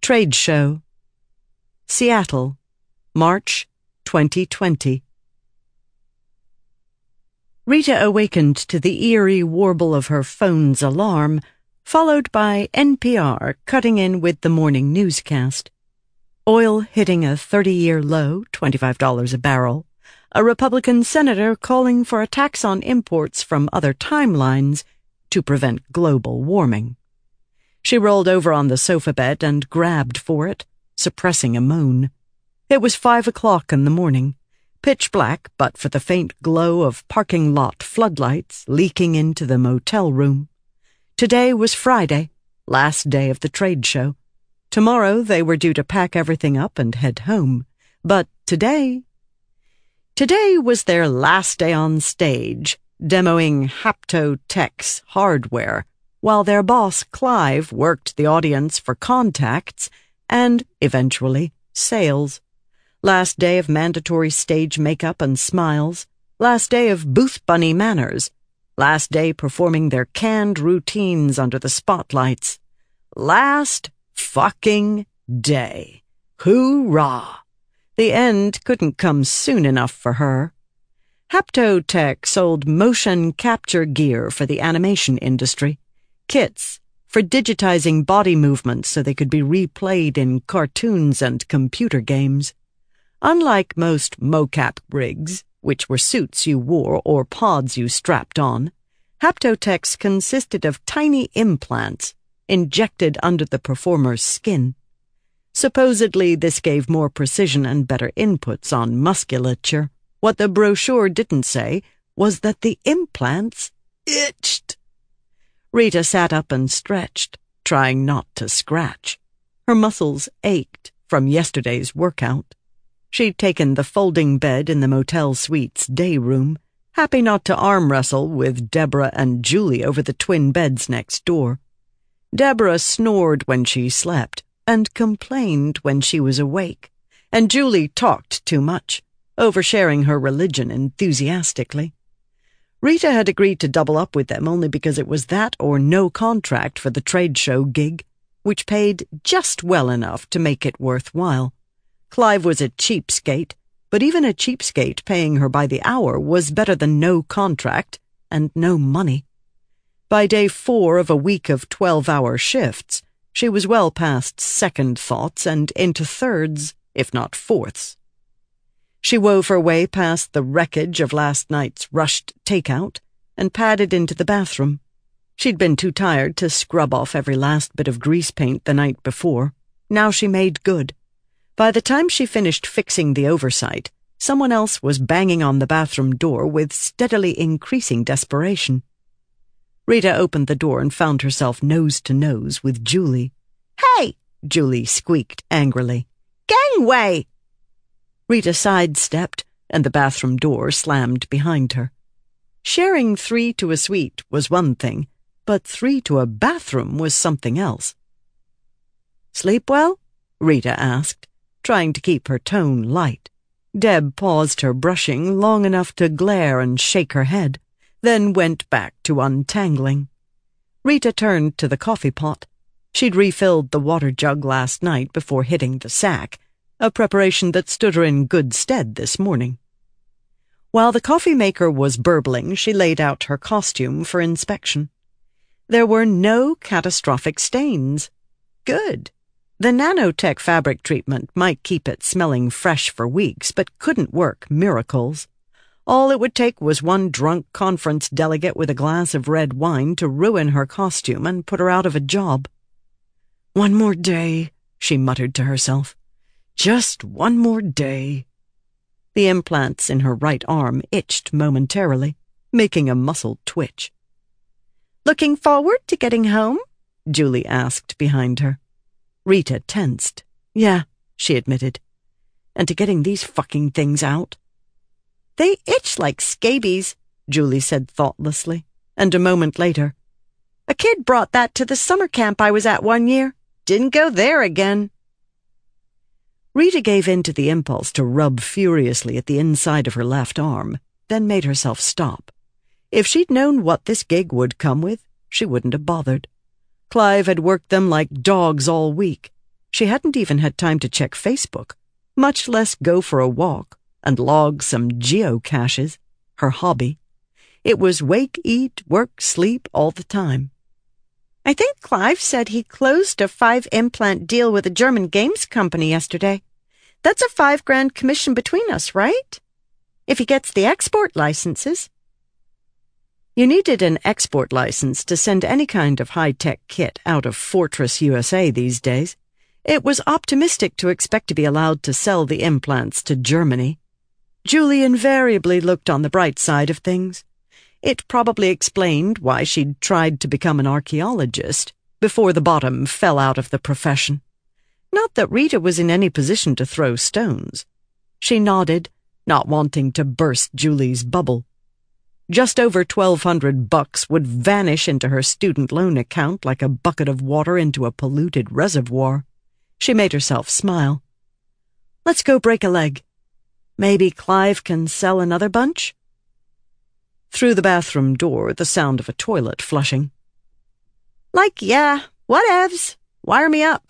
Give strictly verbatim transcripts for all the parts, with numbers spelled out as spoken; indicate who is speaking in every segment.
Speaker 1: Trade Show. Seattle, March twenty twenty. Rita awakened to the eerie warble of her phone's alarm, followed by N P R cutting in with the morning newscast. Oil hitting a thirty-year low, twenty-five dollars a barrel. A Republican senator calling for a tax on imports from other timelines to prevent global warming. She rolled over on the sofa bed and grabbed for it, suppressing a moan. It was five o'clock in the morning, pitch black but for the faint glow of parking lot floodlights leaking into the motel room. Today was Friday, last day of the trade show. Tomorrow they were due to pack everything up and head home. But today... Today was their last day on stage, demoing Hapto-Tech's hardware, while their boss Clive worked the audience for contacts and, eventually, sales. Last day of mandatory stage makeup and smiles. Last day of booth bunny manners. Last day performing their canned routines under the spotlights. Last fucking day. Hoorah! The end couldn't come soon enough for her. Hapto-Tech sold motion capture gear for the animation industry. Kits for digitizing body movements so they could be replayed in cartoons and computer games. Unlike most mocap rigs, which were suits you wore or pods you strapped on, Hapto-Tech's consisted of tiny implants injected under the performer's skin. Supposedly, this gave more precision and better inputs on musculature. What the brochure didn't say was that the implants itched. Rita sat up and stretched, trying not to scratch. Her muscles ached from yesterday's workout. She'd taken the folding bed in the motel suite's day room, happy not to arm wrestle with Deborah and Julie over the twin beds next door. Deborah snored when she slept and complained when she was awake, and Julie talked too much, oversharing her religion enthusiastically. Rita had agreed to double up with them only because it was that or no contract for the trade show gig, which paid just well enough to make it worthwhile. Clive was a cheapskate, but even a cheapskate paying her by the hour was better than no contract and no money. By day four of a week of twelve-hour shifts, she was well past second thoughts and into thirds, if not fourths. She wove her way past the wreckage of last night's rushed takeout and padded into the bathroom. She'd been too tired to scrub off every last bit of grease paint the night before. Now she made good. By the time she finished fixing the oversight, someone else was banging on the bathroom door with steadily increasing desperation. Rita opened the door and found herself nose to nose with Julie. "Hey!" Julie squeaked angrily. "Gangway!" Rita sidestepped, and the bathroom door slammed behind her. Sharing three to a suite was one thing, but three to a bathroom was something else. "Sleep well?" Rita asked, trying to keep her tone light. Deb paused her brushing long enough to glare and shake her head, then went back to untangling. Rita turned to the coffee pot. She'd refilled the water jug last night before hitting the sack, a preparation that stood her in good stead this morning. While the coffee maker was burbling, she laid out her costume for inspection. There were no catastrophic stains. Good. The nanotech fabric treatment might keep it smelling fresh for weeks, but couldn't work miracles. All it would take was one drunk conference delegate with a glass of red wine to ruin her costume and put her out of a job. "One more day," she muttered to herself. "Just one more day." The implants in her right arm itched momentarily, making a muscle twitch. "Looking forward to getting home?" Julie asked behind her. Rita tensed. "Yeah," she admitted. "And to getting these fucking things out." "They itch like scabies," Julie said thoughtlessly, and a moment later, "A kid brought that to the summer camp I was at one year. Didn't go there again." Rita gave in to the impulse to rub furiously at the inside of her left arm, then made herself stop. If she'd known what this gig would come with, she wouldn't have bothered. Clive had worked them like dogs all week. She hadn't even had time to check Facebook, much less go for a walk and log some geocaches, her hobby. It was wake, eat, work, sleep all the time. I think Clive said he closed a five-implant deal with a German games company yesterday. That's a five grand commission between us, right? If he gets the export licenses. You needed an export license to send any kind of high-tech kit out of Fortress U S A these days. It was optimistic to expect to be allowed to sell the implants to Germany. Julie invariably looked on the bright side of things. It probably explained why she'd tried to become an archaeologist before the bottom fell out of the profession. Not that Rita was in any position to throw stones. She nodded, not wanting to burst Julie's bubble. Just over twelve hundred bucks would vanish into her student loan account like a bucket of water into a polluted reservoir. She made herself smile. Let's go break a leg. Maybe Clive can sell another bunch? Through the bathroom door, the sound of a toilet flushing. Like, yeah, whatevs. Wire me up.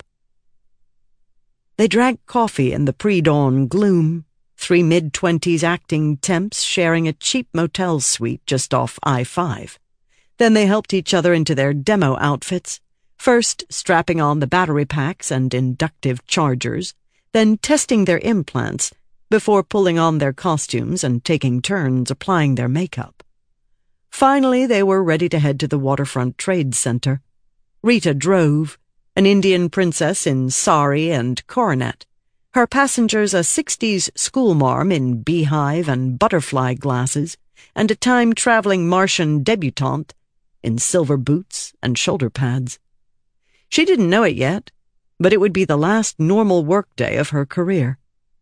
Speaker 1: They drank coffee in the pre-dawn gloom, three mid-twenties acting temps sharing a cheap motel suite just off I five. Then they helped each other into their demo outfits, first strapping on the battery packs and inductive chargers, then testing their implants before pulling on their costumes and taking turns applying their makeup. Finally, they were ready to head to the Waterfront Trade Center. Rita drove, an Indian princess in sari and coronet, her passengers a sixties schoolmarm in beehive and butterfly glasses, and a time-traveling Martian debutante in silver boots and shoulder pads. She didn't know it yet, but it would be the last normal workday of her career.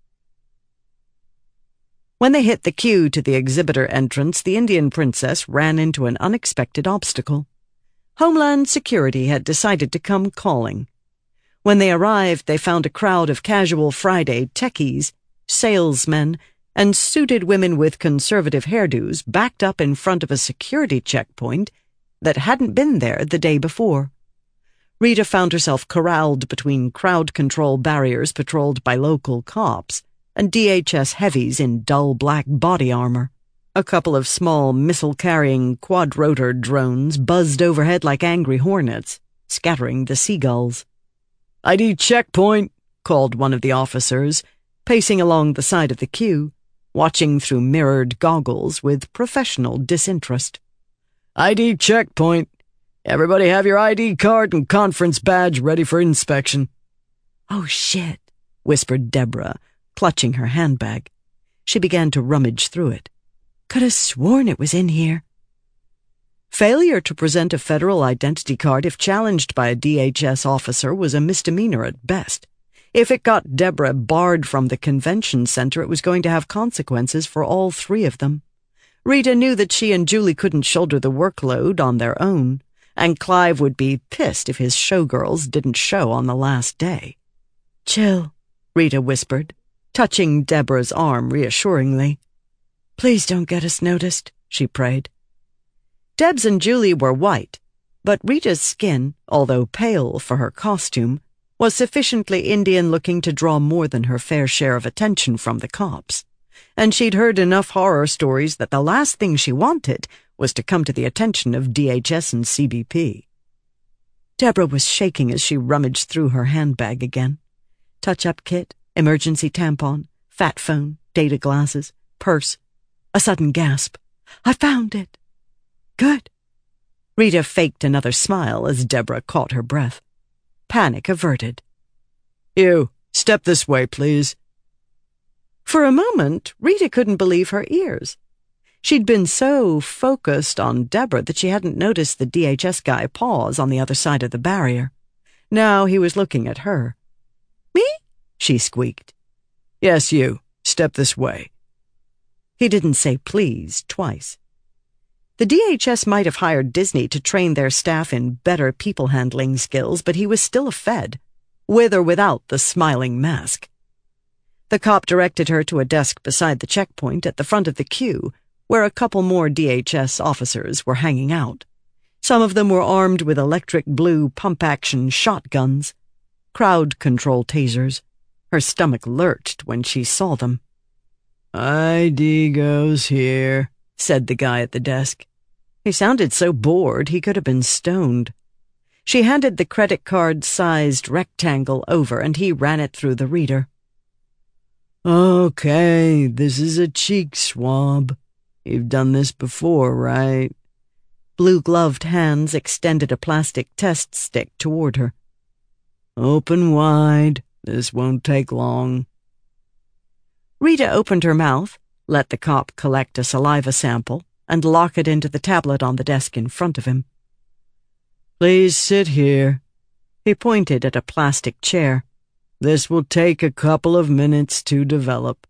Speaker 1: When they hit the queue to the exhibitor entrance, the Indian princess ran into an unexpected obstacle. Homeland Security had decided to come calling. When they arrived, they found a crowd of casual Friday techies, salesmen, and suited women with conservative hairdos backed up in front of a security checkpoint that hadn't been there the day before. Rita found herself corralled between crowd control barriers patrolled by local cops and D H S heavies in dull black body armor. A couple of small missile-carrying quadrotor drones buzzed overhead like angry hornets, scattering the seagulls. I D checkpoint, called one of the officers, pacing along the side of the queue, watching through mirrored goggles with professional disinterest. I D checkpoint. Everybody have your I D card and conference badge ready for inspection. Oh, shit, whispered Deborah, clutching her handbag. She began to rummage through it. Could have sworn it was in here. Failure to present a federal identity card if challenged by a D H S officer was a misdemeanor at best. If it got Deborah barred from the convention center, it was going to have consequences for all three of them. Rita knew that she and Julie couldn't shoulder the workload on their own, and Clive would be pissed if his showgirls didn't show on the last day. Chill, Rita whispered, touching Deborah's arm reassuringly. Please don't get us noticed, she prayed. Debs and Julie were white, but Rita's skin, although pale for her costume, was sufficiently Indian-looking to draw more than her fair share of attention from the cops, and she'd heard enough horror stories that the last thing she wanted was to come to the attention of D H S and C B P. Deborah was shaking as she rummaged through her handbag again. Touch-up kit, emergency tampon, fat phone, data glasses, purse. A sudden gasp. I found it. Good. Rita faked another smile as Deborah caught her breath. Panic averted. You, step this way, please. For a moment, Rita couldn't believe her ears. She'd been so focused on Deborah that she hadn't noticed the D H S guy pause on the other side of the barrier. Now he was looking at her. Me? She squeaked. Yes, you. Step this way. He didn't say please twice. The D H S might have hired Disney to train their staff in better people-handling skills, but he was still a Fed, with or without the smiling mask. The cop directed her to a desk beside the checkpoint at the front of the queue, where a couple more D H S officers were hanging out. Some of them were armed with electric blue pump-action shotguns. crowd control tasers. Her stomach lurched when she saw them.
Speaker 2: I D goes here,
Speaker 1: said the guy at the desk. He sounded so bored he could have been stoned. She handed the credit card-sized rectangle over and he ran it through the reader.
Speaker 2: Okay, this is a cheek swab. You've done this before, right?
Speaker 1: Blue-gloved hands extended a plastic test stick toward her.
Speaker 2: Open wide. This won't take long.
Speaker 1: Rita opened her mouth, let the cop collect a saliva sample, and lock it into the tablet on the desk in front of him.
Speaker 2: Please sit here.
Speaker 1: He pointed at a plastic chair.
Speaker 2: This will take a couple of minutes to develop.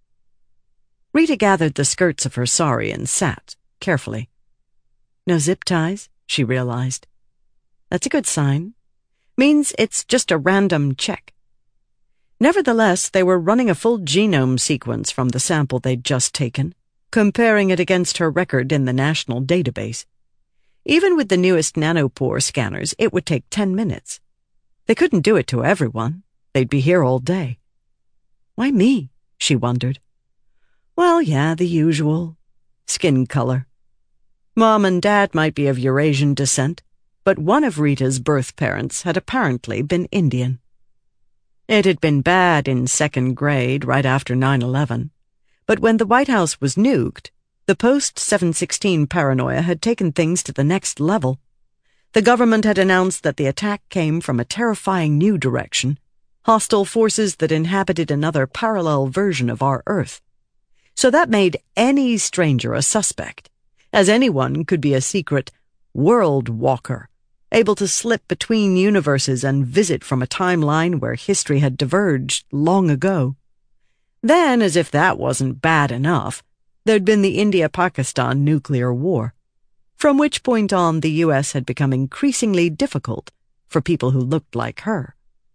Speaker 1: Rita gathered the skirts of her sari and sat, carefully. No zip ties, she realized. That's a good sign. Means it's just a random check. Nevertheless, they were running a full genome sequence from the sample they'd just taken, comparing it against her record in the national database. Even with the newest nanopore scanners, it would take ten minutes. They couldn't do it to everyone. They'd be here all day. Why me? She wondered. Well, yeah, the usual. Skin color. Mom and Dad might be of Eurasian descent, but one of Rita's birth parents had apparently been Indian. It had been bad in second grade right after nine eleven, but when the White House was nuked, the post seven sixteen paranoia had taken things to the next level. The government had announced that the attack came from a terrifying new direction, hostile forces that inhabited another parallel version of our Earth. So that made any stranger a suspect, as anyone could be a secret world walker, able to slip between universes and visit from a timeline where history had diverged long ago. Then, as if that wasn't bad enough, there'd been the India-Pakistan nuclear war, from which point on the U S had become increasingly difficult for people who looked like her.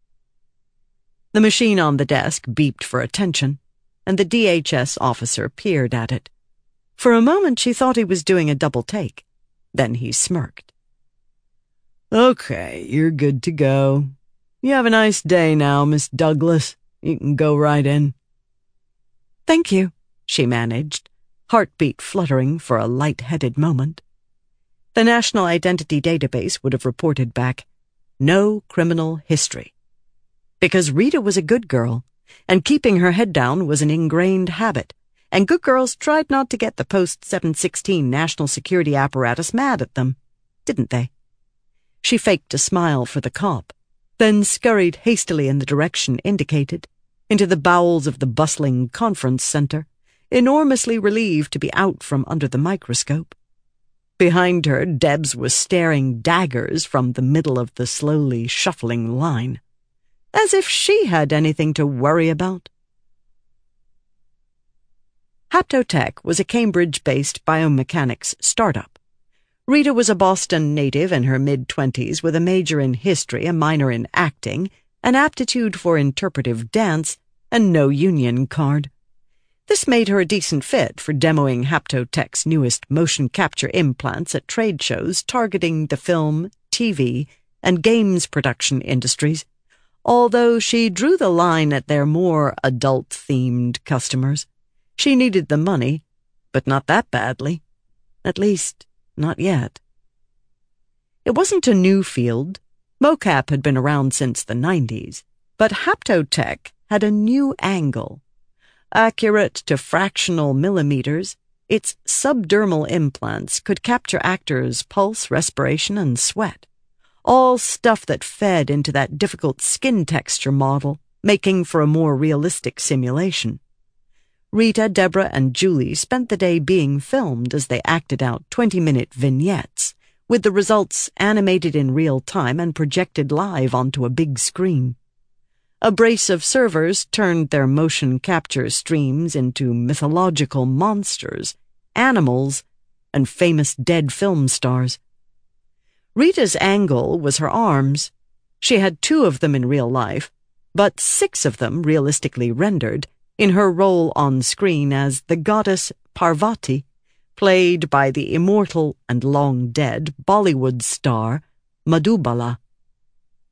Speaker 1: The machine on the desk beeped for attention, and the D H S officer peered at it. For a moment she thought he was doing a double take. Then he smirked.
Speaker 2: Okay, you're good to go. You have a nice day now, Miss Douglas. You can go right in.
Speaker 1: Thank you, she managed, heartbeat fluttering for a light-headed moment. The National Identity Database would have reported back, no criminal history. Because Rita was a good girl, and keeping her head down was an ingrained habit, and good girls tried not to get the post seven sixteen national security apparatus mad at them, didn't they? She faked a smile for the cop, then scurried hastily in the direction indicated, into the bowels of the bustling conference center, enormously relieved to be out from under the microscope. Behind her, Debs was staring daggers from the middle of the slowly shuffling line, as if she had anything to worry about. Haptotech was a Cambridge-based biomechanics startup. Rita was a Boston native in her mid-twenties with a major in history, a minor in acting, an aptitude for interpretive dance, and no union card. This made her a decent fit for demoing Haptotech's newest motion capture implants at trade shows targeting the film, T V, and games production industries, although she drew the line at their more adult-themed customers. She needed the money, but not that badly. At least, not yet. It wasn't a new field. Mocap had been around since the nineties, but Haptotech had a new angle. Accurate to fractional millimeters, its subdermal implants could capture actors' pulse, respiration, and sweat, all stuff that fed into that difficult skin texture model, making for a more realistic simulation. Rita, Deborah, and Julie spent the day being filmed as they acted out twenty-minute vignettes, with the results animated in real time and projected live onto a big screen. A brace of servers turned their motion capture streams into mythological monsters, animals, and famous dead film stars. Rita's angle was her arms. She had two of them in real life, but six of them realistically rendered, in her role on screen as the goddess Parvati, played by the immortal and long-dead Bollywood star Madhubala.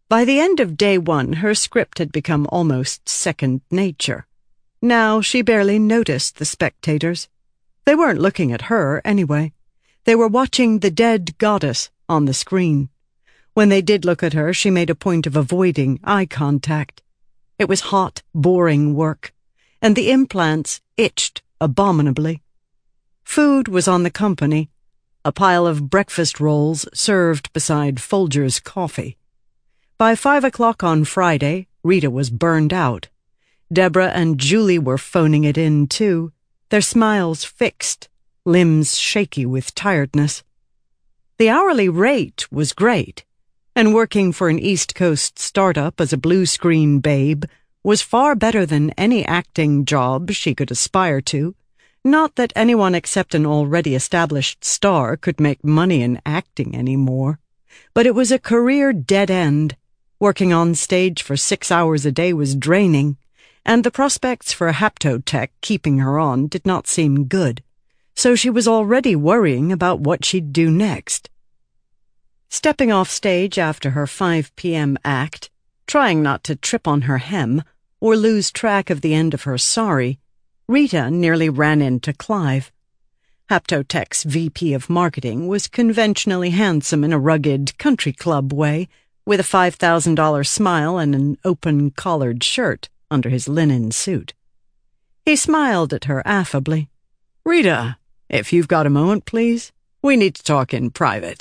Speaker 1: By the end of day one, her script had become almost second nature. Now she barely noticed the spectators. They weren't looking at her, anyway. They were watching the dead goddess on the screen. When they did look at her, she made a point of avoiding eye contact. It was hot, boring work, and the implants itched abominably. Food was on the company, a pile of breakfast rolls served beside Folger's coffee. By five o'clock on Friday, Rita was burned out. Deborah and Julie were phoning it in, too, their smiles fixed, limbs shaky with tiredness. The hourly rate was great, and working for an East Coast startup as a blue-screen babe was far better than any acting job she could aspire to. Not that anyone except an already established star could make money in acting anymore, but it was a career dead end. Working on stage for six hours a day was draining, and the prospects for Haptotech keeping her on did not seem good, so she was already worrying about what she'd do next. Stepping off stage after her five p.m. act, trying not to trip on her hem or lose track of the end of her sari, Rita nearly ran into Clive. Haptotech's V P of Marketing was conventionally handsome in a rugged country club way, with a five thousand dollars smile and an open-collared shirt under his linen suit. He smiled at her affably.
Speaker 2: "Rita, if you've got a moment, please. We need to talk in private."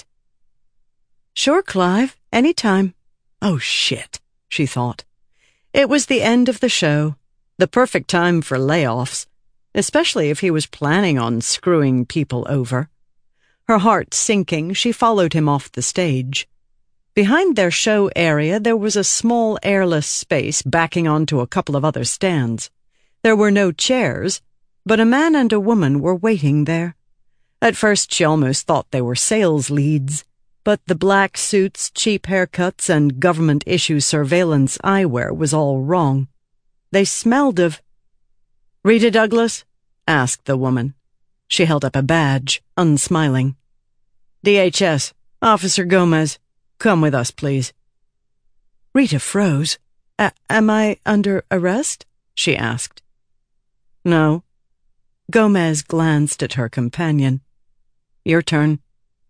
Speaker 1: "Sure, Clive. Any time."
Speaker 2: Oh, shit, she thought.
Speaker 1: It was the end of the show, the perfect time for layoffs, especially if he was planning on screwing people over. Her heart sinking, she followed him off the stage. Behind their show area, there was a small airless space backing onto a couple of other stands. There were no chairs, but a man and a woman were waiting there. At first, she almost thought they were sales leads, but the black suits, cheap haircuts, and government-issue surveillance eyewear was all wrong. They smelled of...
Speaker 2: "Rita Douglas?" asked the woman.
Speaker 1: She held up a badge, unsmiling.
Speaker 2: D H S, Officer Gomez. Come with us, please."
Speaker 1: Rita froze. A- am I under arrest? She asked.
Speaker 2: No.
Speaker 1: Gomez glanced at her companion.
Speaker 2: Your turn.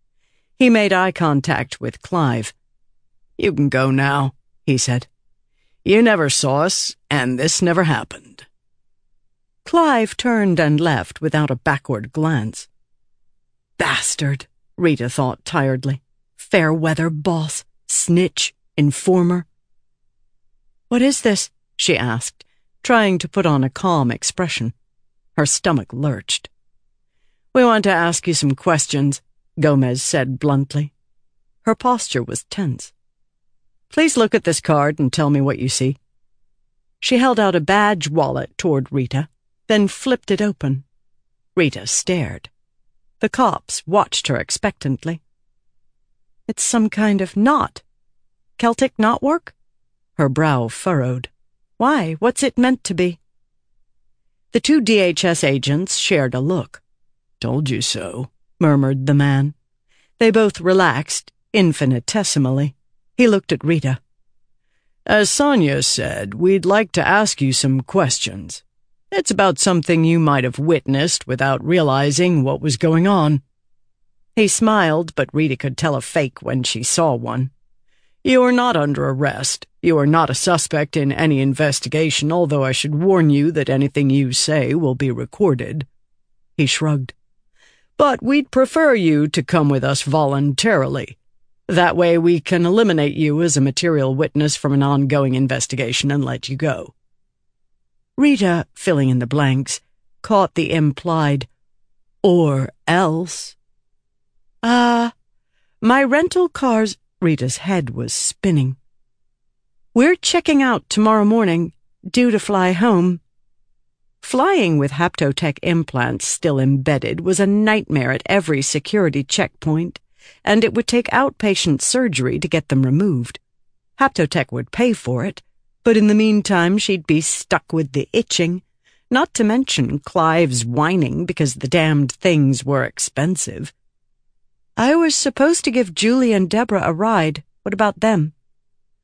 Speaker 1: He made eye contact with Clive.
Speaker 2: "You can go now," he said. "You never saw us, and this never happened."
Speaker 1: Clive turned and left without a backward glance.
Speaker 2: Bastard,
Speaker 1: Rita thought tiredly. Fair-weather boss, snitch, informer. "What is this?" she asked, trying to put on a calm expression. Her stomach lurched.
Speaker 2: "We want to ask you some questions," Gomez said bluntly.
Speaker 1: Her posture was tense.
Speaker 2: "Please look at this card and tell me what you see."
Speaker 1: She held out a badge wallet toward Rita, then flipped it open. Rita stared. The cops watched her expectantly. "It's some kind of knot. Celtic knotwork?" Her brow furrowed. "Why? What's it meant to be?" The two D H S agents shared a look.
Speaker 2: "Told you so,"
Speaker 1: murmured the man. They both relaxed, infinitesimally. He looked at Rita.
Speaker 2: "As Sonia said, we'd like to ask you some questions. It's about something you might have witnessed without realizing what was going on."
Speaker 1: He smiled, but Rita could tell a fake when she saw one.
Speaker 2: "You are not under arrest. You are not a suspect in any investigation, although I should warn you that anything you say will be recorded." He shrugged. "But we'd prefer you to come with us voluntarily. That way we can eliminate you as a material witness from an ongoing investigation and let you go."
Speaker 1: Rita, filling in the blanks, caught the implied, "or else." Ah, uh, my rental car's... Rita's head was spinning. "We're checking out tomorrow morning, due to fly home." Flying with Haptotech implants still embedded was a nightmare at every security checkpoint, and it would take outpatient surgery to get them removed. Haptotech would pay for it, but in the meantime she'd be stuck with the itching, not to mention Clive's whining because the damned things were expensive. "I was supposed to give Julie and Deborah a ride. What about them?"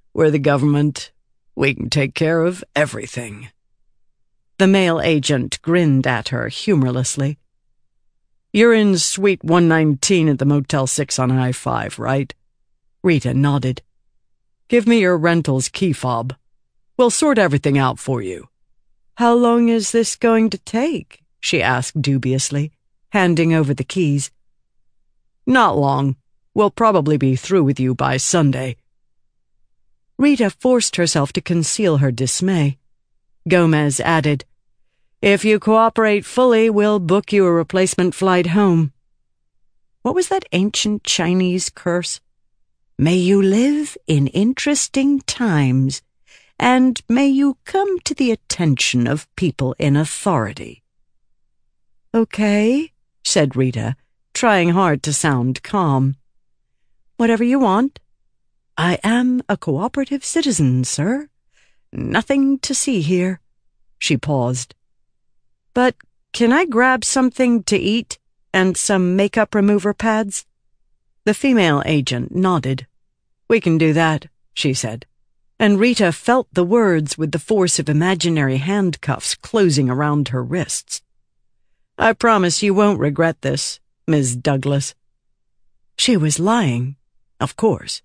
Speaker 2: We're the government. We can take care of everything."
Speaker 1: The male agent grinned at her humorlessly.
Speaker 2: "You're in Suite one nineteen at the Motel six on I five, right?"
Speaker 1: Rita nodded.
Speaker 2: "Give me your rental's key fob. We'll sort everything out for you."
Speaker 1: "How long is this going to take?" she asked dubiously, handing over the keys.
Speaker 2: "Not long. We'll probably be through with you by Sunday."
Speaker 1: Rita forced herself to conceal her dismay. Gomez added, "If you cooperate fully, we'll book you a replacement flight home." What was that ancient Chinese curse? "May you live in interesting times, and may you come to the attention of people in authority." "Okay," said Rita, trying hard to sound calm. "Whatever you want. I am a cooperative citizen, sir. Nothing to see here." She paused. "But can I grab something to eat and some makeup remover pads?" The female agent nodded. "We can do that," she said, and Rita felt the words with the force of imaginary handcuffs closing around her wrists. "I promise you won't regret this, Miss Douglas." She was lying, of course.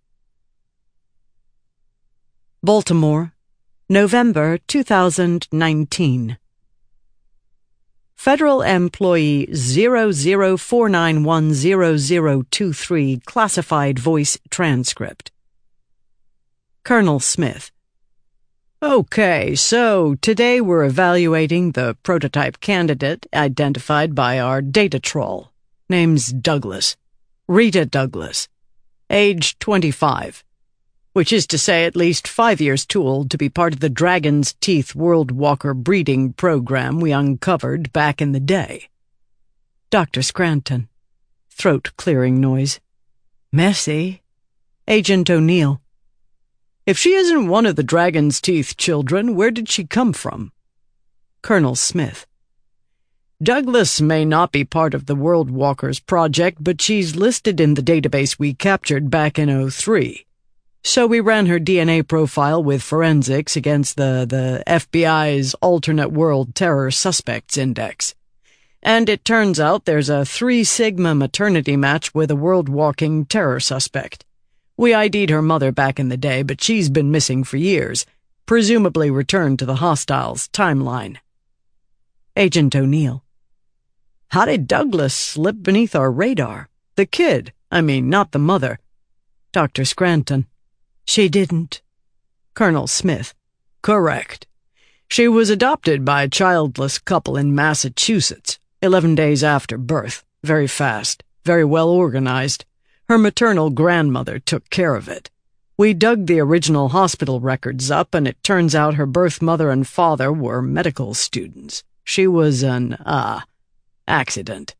Speaker 1: Baltimore, November two thousand nineteen. Federal Employee zero zero four nine one zero zero two three Classified Voice Transcript. Colonel Smith.
Speaker 2: "Okay, so today we're evaluating the prototype candidate identified by our data troll. Name's Douglas. Rita Douglas. Age twenty-five. Which is to say at least five years too old to be part of the Dragon's Teeth World Walker breeding program we uncovered back in the day."
Speaker 1: Doctor Scranton. Throat-clearing noise. "Messy." Agent O'Neill.
Speaker 2: "If she isn't one of the Dragon's Teeth children, where did she come from?"
Speaker 1: Colonel Smith.
Speaker 2: "Douglas may not be part of the World Walkers project, but she's listed in the database we captured back in oh three. So we ran her D N A profile with forensics against the, the F B I's Alternate World Terror Suspects Index. And it turns out there's a three sigma maternity match with a world-walking terror suspect. We I D'd her mother back in the day, but she's been missing for years, presumably returned to the hostiles' timeline."
Speaker 1: Agent O'Neill.
Speaker 2: "How did Douglas slip beneath our radar? The kid, I mean, not the mother."
Speaker 1: Doctor Scranton. "She didn't."
Speaker 2: Colonel Smith. "Correct. She was adopted by a childless couple in Massachusetts, eleven days after birth. Very fast, very well organized. Her maternal grandmother took care of it. We dug the original hospital records up, and it turns out her birth mother and father were medical students. She was an, uh, accident."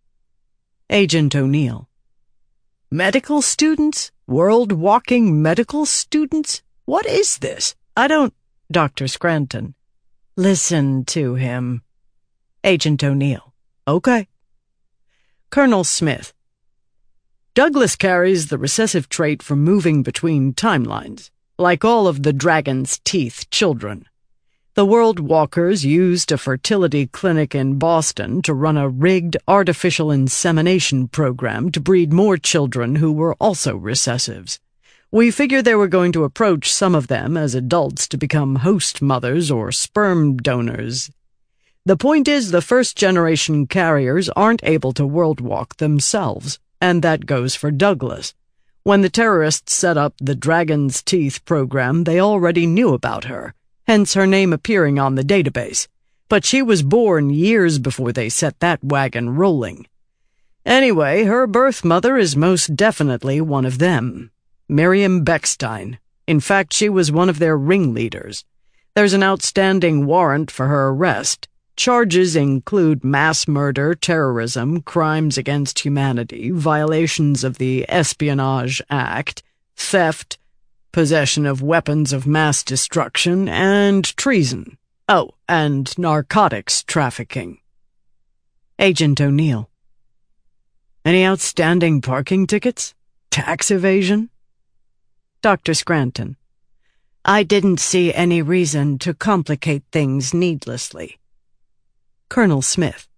Speaker 1: Agent O'Neill.
Speaker 2: "Medical students? World-walking medical students? What is this? I don't—"
Speaker 1: Doctor Scranton. "Listen to him." Agent O'Neill.
Speaker 2: "Okay."
Speaker 1: Colonel Smith.
Speaker 2: "Douglas carries the recessive trait for moving between timelines, like all of the Dragon's Teeth children. The World Walkers used a fertility clinic in Boston to run a rigged artificial insemination program to breed more children who were also recessives. We figured they were going to approach some of them as adults to become host mothers or sperm donors. The point is the first-generation carriers aren't able to world walk themselves, and that goes for Douglas. When the terrorists set up the Dragon's Teeth program, they already knew about her, hence her name appearing on the database. But she was born years before they set that wagon rolling. Anyway, her birth mother is most definitely one of them. Miriam Beckstein. In fact, she was one of their ringleaders. There's an outstanding warrant for her arrest. Charges include mass murder, terrorism, crimes against humanity, violations of the Espionage Act, theft, possession of weapons of mass destruction, and treason. Oh, and narcotics trafficking."
Speaker 1: Agent O'Neill.
Speaker 2: "Any outstanding parking tickets? Tax evasion?"
Speaker 1: Doctor Scranton. I didn't see any reason to complicate things needlessly.
Speaker 2: Colonel Smith.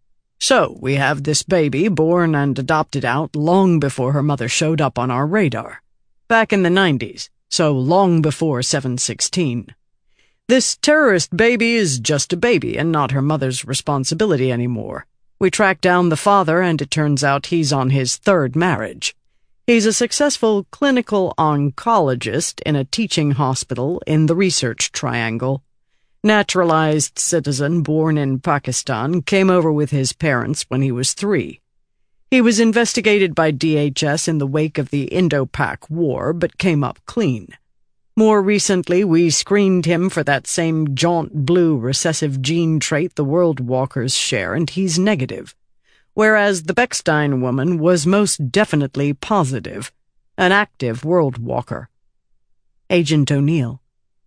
Speaker 2: So, we have this baby born and adopted out long before her mother showed up on our radar. Back in the nineties, so long before seven sixteen. This terrorist baby is just a baby and not her mother's responsibility anymore. We track down the father and it turns out he's on his third marriage. He's a successful clinical oncologist in a teaching hospital in the Research Triangle. Naturalized citizen born in Pakistan, came over with his parents when he was three. He was investigated by D H S in the wake of the Indo-Pak War, but came up clean. More recently, we screened him for that same jaunt blue recessive gene trait the world walkers share, and he's negative. Whereas the Beckstein woman was most definitely positive, an active world walker.
Speaker 1: Agent O'Neill.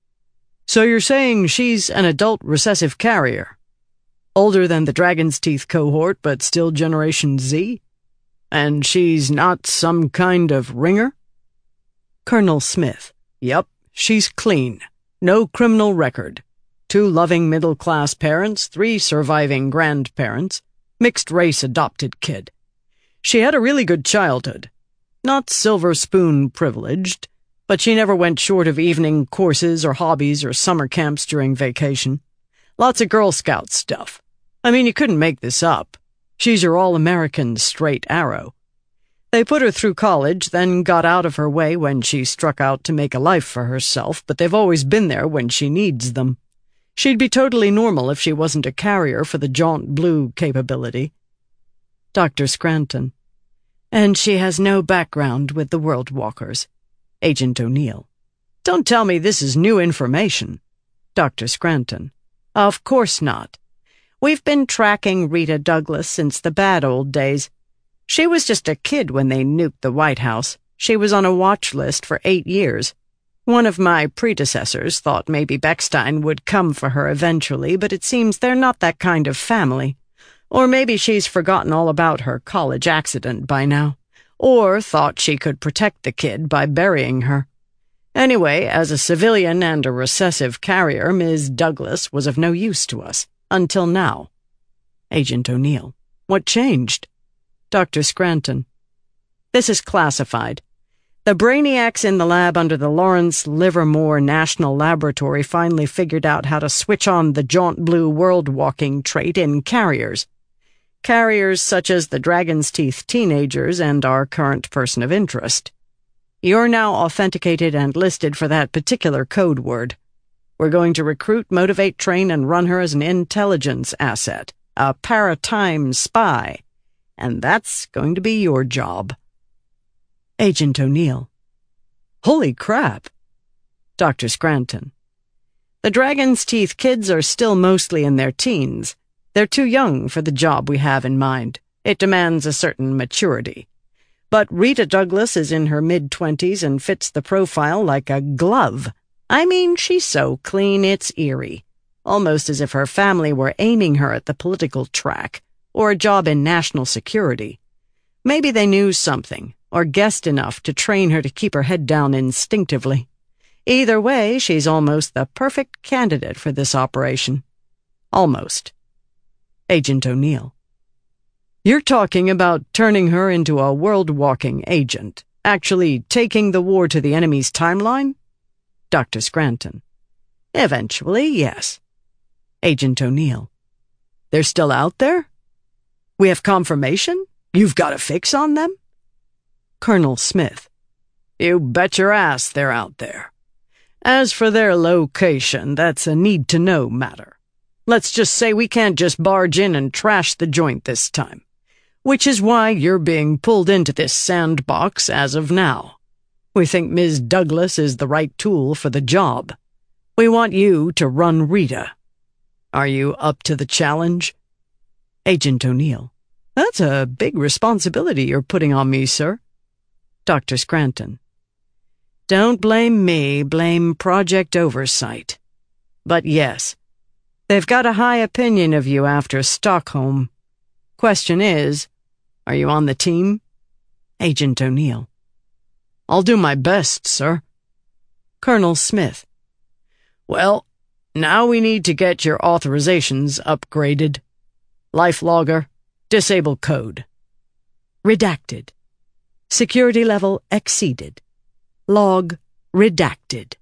Speaker 2: So you're saying she's an adult recessive carrier? Older than the Dragon's Teeth cohort, but still Generation Z? And she's not some kind of ringer?
Speaker 1: Colonel Smith.
Speaker 2: Yep, she's clean. No criminal record. Two loving middle-class parents, three surviving grandparents, mixed-race adopted kid. She had a really good childhood. Not silver spoon privileged, but she never went short of evening courses or hobbies or summer camps during vacation. Lots of Girl Scout stuff. I mean, you couldn't make this up. She's your all-American straight arrow. They put her through college, then got out of her way when she struck out to make a life for herself, but they've always been there when she needs them. She'd be totally normal if she wasn't a carrier for the jaunt blue capability.
Speaker 1: Doctor Scranton. And she has no background with the world walkers.
Speaker 2: Agent O'Neill. Don't tell me this is new information.
Speaker 1: Doctor Scranton. Of course not. We've been tracking Rita Douglas since the bad old days. She was just a kid when they nuked the White House. She was on a watch list for eight years. One of my predecessors thought maybe Beckstein would come for her eventually, but it seems they're not that kind of family. Or maybe she's forgotten all about her college accident by now. Or thought she could protect the kid by burying her. Anyway, as a civilian and a recessive carrier, Miz Douglas was of no use to us. Until now.
Speaker 2: Agent O'Neill. What changed?
Speaker 1: Doctor Scranton. This is classified. The brainiacs in the lab under the Lawrence Livermore National Laboratory finally figured out how to switch on the jaunt blue world-walking trait in carriers. Carriers such as the Dragon's Teeth teenagers and our current person of interest. You're now authenticated and listed for that particular code word. We're going to recruit, motivate, train, and run her as an intelligence asset, a paratime spy. And that's going to be your job.
Speaker 2: Agent O'Neill. Holy crap!
Speaker 1: Doctor Scranton. The Dragon's Teeth kids are still mostly in their teens. They're too young for the job we have in mind. It demands a certain maturity. But Rita Douglas is in her mid-twenties and fits the profile like a glove. I mean, she's so clean it's eerie. Almost as if her family were aiming her at the political track, or a job in national security. Maybe they knew something, or guessed enough to train her to keep her head down instinctively. Either way, she's almost the perfect candidate for this operation. Almost.
Speaker 2: Agent O'Neill. You're talking about turning her into a world-walking agent, actually taking the war to the enemy's timeline?
Speaker 1: Doctor Scranton. Eventually, yes.
Speaker 2: Agent O'Neill. They're still out there? We have confirmation? You've got a fix on them?
Speaker 1: Colonel Smith.
Speaker 2: You bet your ass they're out there. As for their location, that's a need-to-know matter. Let's just say we can't just barge in and trash the joint this time. Which is why you're being pulled into this sandbox as of now. We think Miz Douglas is the right tool for the job. We want you to run Rita. Are you up to the challenge?
Speaker 1: Agent O'Neill.
Speaker 2: That's a big responsibility you're putting on me, sir.
Speaker 1: Doctor Scranton. Don't blame me, blame Project Oversight. But yes, they've got a high opinion of you after Stockholm. Question is, are you on the team?
Speaker 2: Agent O'Neill. I'll do my best, sir.
Speaker 1: Colonel Smith.
Speaker 2: Well, now we need to get your authorizations upgraded. Life logger, disable code.
Speaker 1: Redacted. Security level exceeded. Log redacted.